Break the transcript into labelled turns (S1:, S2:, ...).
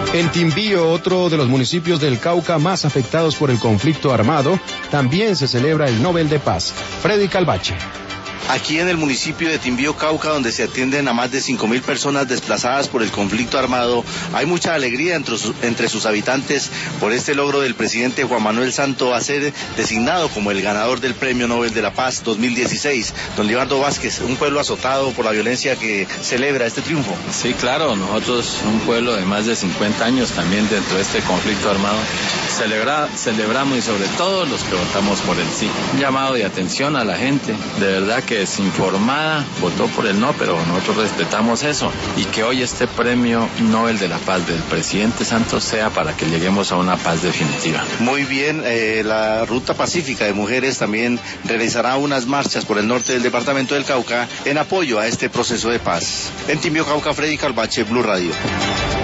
S1: En Timbío, otro de los municipios del Cauca más afectados por el conflicto armado, también se celebra el Nobel de Paz. Freddy Calvache.
S2: Aquí en el municipio de Timbío, Cauca, donde se atienden a más de 5.000 personas desplazadas por el conflicto armado, hay mucha alegría entre sus habitantes por este logro del presidente Juan Manuel Santos a ser designado como el ganador del Premio Nobel de la Paz 2016. Don Libardo Vázquez, un pueblo azotado por la violencia que celebra este triunfo.
S3: Sí, claro, nosotros, un pueblo de más de 50 años también dentro de este conflicto armado, celebramos y sobre todo los que votamos por el sí. Un llamado de atención a la gente, de verdad que desinformada votó por el no, pero nosotros respetamos eso y que hoy este premio Nobel de la Paz del presidente Santos sea para que lleguemos a una paz definitiva.
S2: Muy bien, la Ruta Pacífica de Mujeres también realizará unas marchas por el norte del departamento del Cauca en apoyo a este proceso de paz. En Timbío, Cauca, Freddy Calvache, Blue Radio.